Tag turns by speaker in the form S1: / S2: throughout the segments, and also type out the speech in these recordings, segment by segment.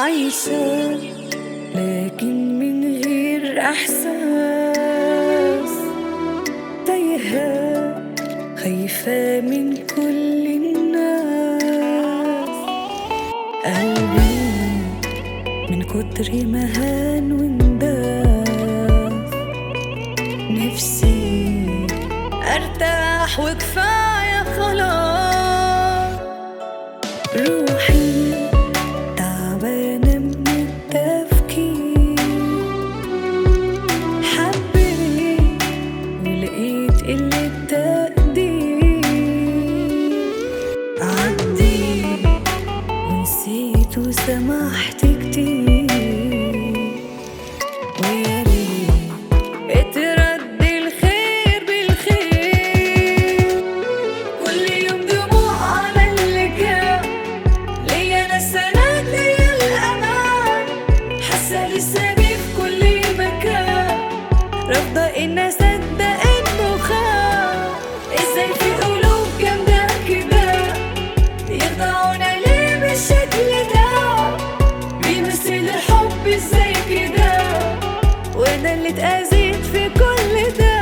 S1: عايشة لكن من غير إحساس، تايهة خايفة من كل الناس. قلبي من كتر ما هان وانداس، نفسي ارتاح وكفاية خلاص. روحي تعبانة من التفكير، حبيت ولقيت قلة تقدير. عديت ونسيت وسمحت كتير، ويا ريت اترد الخير بالخير. كل يوم دموع على اللي كان ليا، انا السند ليا الامان، حاسه لسه بيه في كل مكان، رافضه ان اصدق انه خان. ازاي في قلوب جامده كده يخدعونا ليه بالشكل ده؟ بيمثل الحب ازاي كده وانا اللي اتأذيت في كل ده؟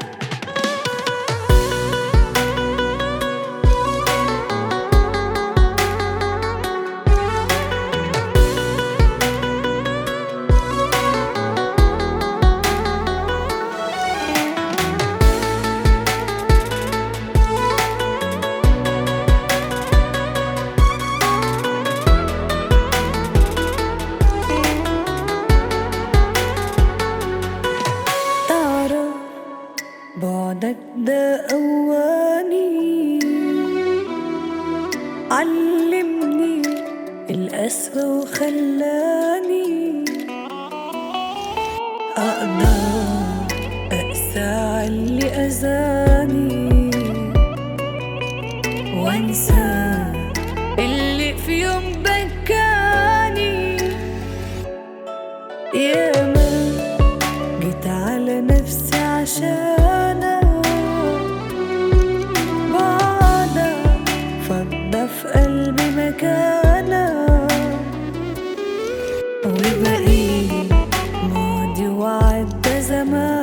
S1: بعدك ده قواني، علمني القسوة وخلاني أقدر أقسى على اللي أذاني، وأنسى اللي في يوم بكاني. ياما جيت على نفسي عشانك، بعدك فضى في قلبي مكانك، وبقيت ماضي وعدى زمان.